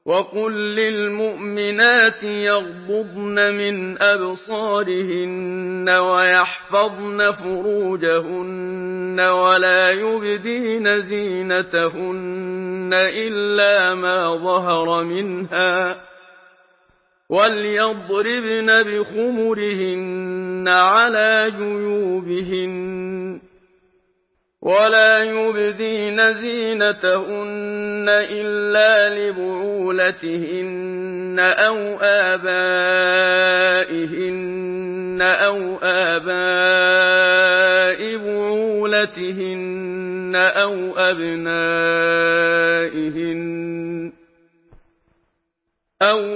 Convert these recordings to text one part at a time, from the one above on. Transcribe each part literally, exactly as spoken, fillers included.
وقل للمؤمنات يغضضن من أبصارهن ويحفظن فروجهن ولا يبدين زينتهن إلا ما ظهر منها وليضربن بخمرهن على جيوبهن ولا يبدين زينتهن إلا لبعولتهن أو آبائهن أو آباء بعولتهن أو أبنائهن أو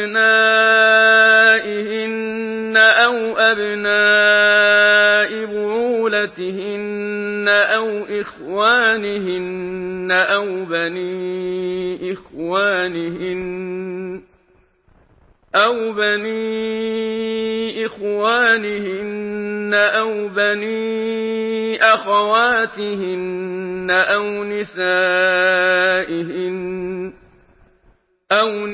أبنائهن أو أبناء بعولتهن أو إخوانهن أو بني إخوانهن أو بني إخوانهن أو بني أخواتهن أو نسائهن أو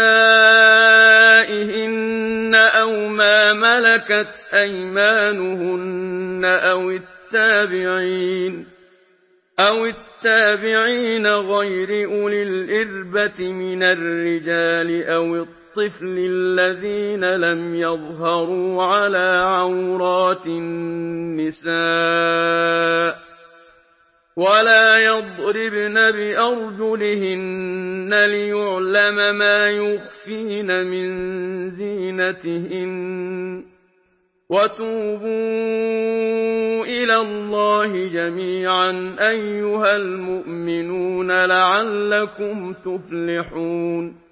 نسائهن أو ما ملكت أيمانهن أو التابعين أو التابعين غير أولي الإربة من الرجال أو الطفل الذين لم يظهروا على عورات النساء ولا يضربن بأرجلهن ليعلم ما يخفين من زينتهن وتوبوا إلى الله جميعا أيها المؤمنون لعلكم تفلحون